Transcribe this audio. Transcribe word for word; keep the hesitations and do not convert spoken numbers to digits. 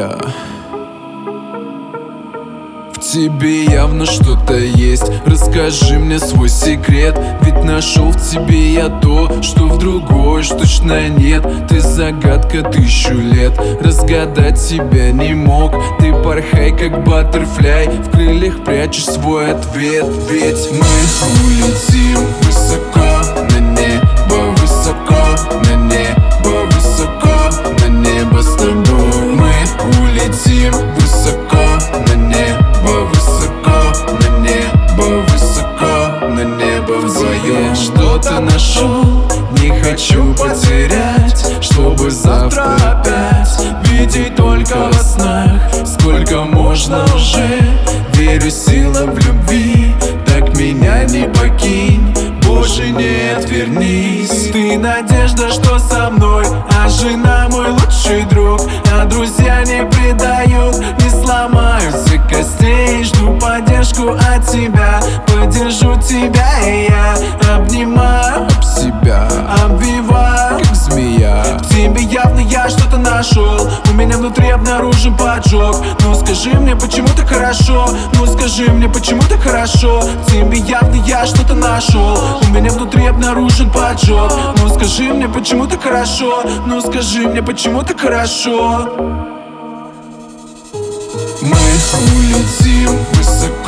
я. В тебе явно что-то есть. Расскажи мне свой секрет, ведь нашел в тебе я то, что в другой уж точно нет. Ты загадка тысячу лет, разгадать тебя не мог. Ты порхай как баттерфляй, в крыльях прячешь свой ответ. Ведь мы улетим высоко на небо, высоко на небо, высоко на небо с тобой. Мы улетим высоко на небо, высоко на небо, высоко на небо вдвоем. Что-то нашел, не хочу потерять, чтобы завтра опять видеть только во снах. Сколько можно уже, верю, сила в любви, так меня не покинь, больше не отвернись. Ты надежда, что со мной, а жена мой лучший друг. А друзья не предают, не сломают всех костей. Жду поддержку от тебя, поддержу тебя, и я обнимаю об себя, обвиваю, как змея. В тебе явно я что-то нашел, у меня внутри обнаружен поджог. Ну скажи мне, почему так хорошо, ну скажи мне, почему так хорошо. В тебе явно я что-то нашел, у меня внутри обнаружен поджог. Ну скажи мне, почему так хорошо, ну скажи мне, почему так хорошо. Мы улетим высоко